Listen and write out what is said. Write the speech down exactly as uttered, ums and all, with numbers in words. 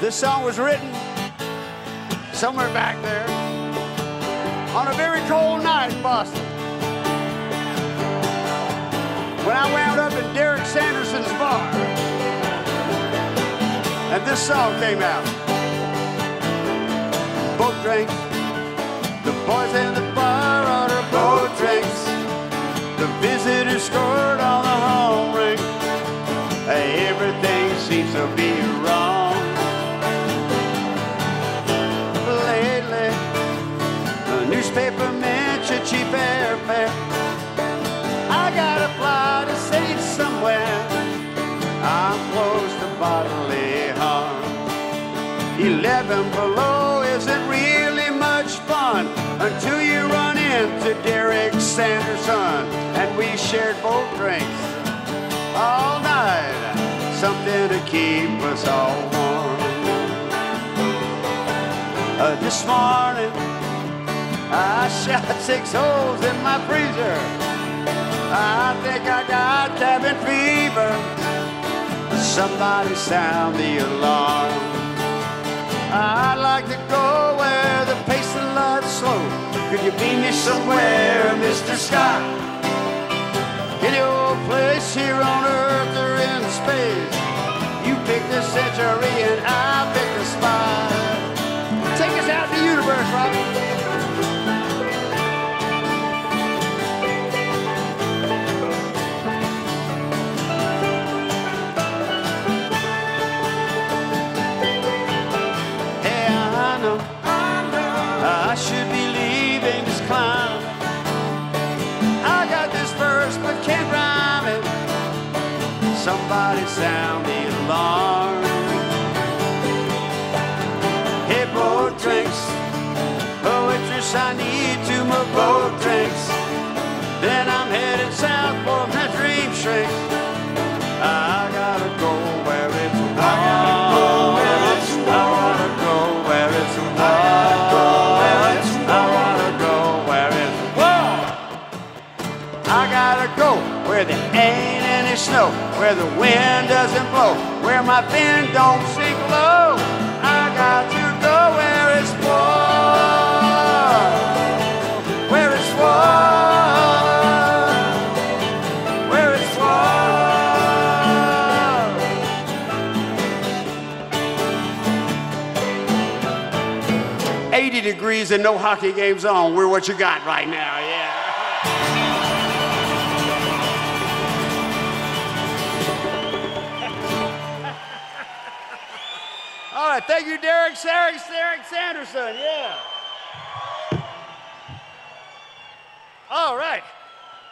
This song was written somewhere back there on a very cold night in Boston, when I wound up in Derek Sanderson's bar, and this song came out. Boat drinks, the boys in the bar order boat drinks, the visitors scored on the home rink. Everything seems to be wrong lately. The newspaper mentioned cheap airfare. I gotta fly to city somewhere. I'm close to bodily harm. Eleven below isn't really much fun until you run into Derek Sanderson, and we shared boat drinks all night, something to keep us all warm. Uh, this morning I shot six holes in my freezer. I think I got cabin fever. Somebody sound the alarm. I'd like to go where the pace of life's slow. Could you beam me somewhere, Mister Scott? Any old place here on Earth or in space. You pick the century and I pick the spot. Take us out in the universe, Robbie. I should be leaving this climb. I got this verse but can't rhyme it. Somebody sound the alarm. Hey, boat drinks, oh waitress, I need two more boat drinks. Then I'm headed south for my dream shrinks. I gotta go where it's warm. I gotta go where it's warm. I gotta go where it's warm. I gotta go where there ain't any snow, where the wind doesn't blow, where my fin don't sink low. I got to go where it's warm, where it's warm, where it's warm. eighty degrees and no hockey games on. We're what you got right now, yeah. All right, thank you, Derek, Derek, Derek Sanderson, yeah.